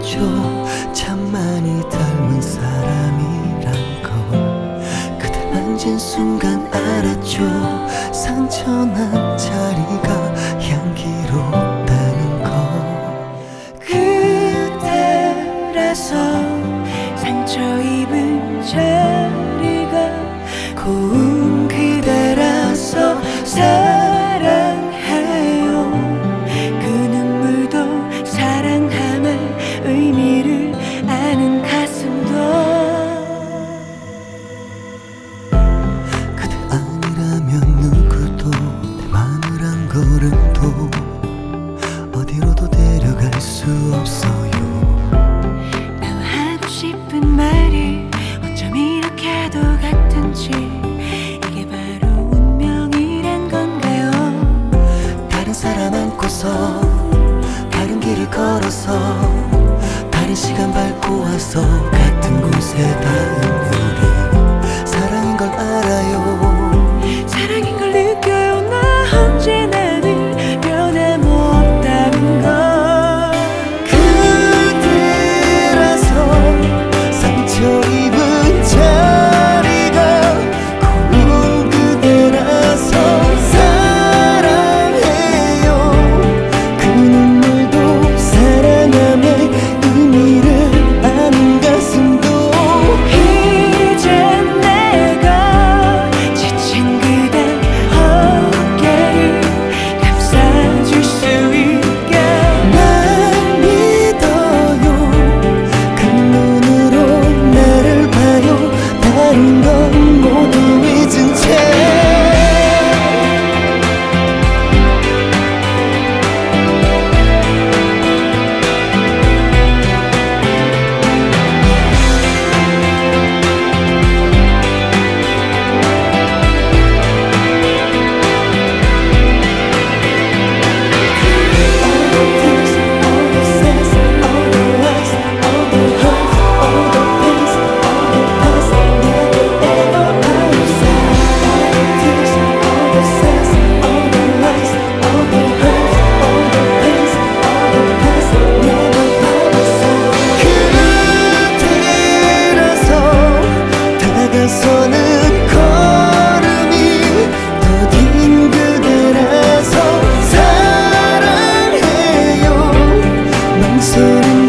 알았죠. 참 많이 닮은 사람이란 걸 그대 만진 순간 알았죠. 상처난 자리가 향기롭다는 걸. 그대라서 상처 입은 자리가 고운 그대라서 사랑해요. 그 눈물도 사랑함의 의미를 아는 가슴도. 그대 아니라면 누구도 내 마음이란 걸음도 어디로도 데려갈 수 없어요. 나와 하고 싶은 말이 어쩜 이렇게도 같은지. 이게 바로 운명이란 건가요? 다른 사람 안고서 다른 길을 걸어서 다른 시간 밟고 와서 같은 곳에 닿은 우리 사랑인 걸 알아요. 사랑인 걸 느껴요. 나 언제나 늘 변함없다는 걸. 그대라서 상처 입은 자리가 고운 그대라서 사랑해요. 그 눈물도 사랑함의 의미를 아는 가슴도. 이젠 내가 지친 그대 어깨를 감싸줄 수 있게. 날 믿어요. 그 눈으로 나를 봐요. 다른 건 모두 잊은 채. 다가서는 걸음이 더딘 그대라서 사랑해요. 망설임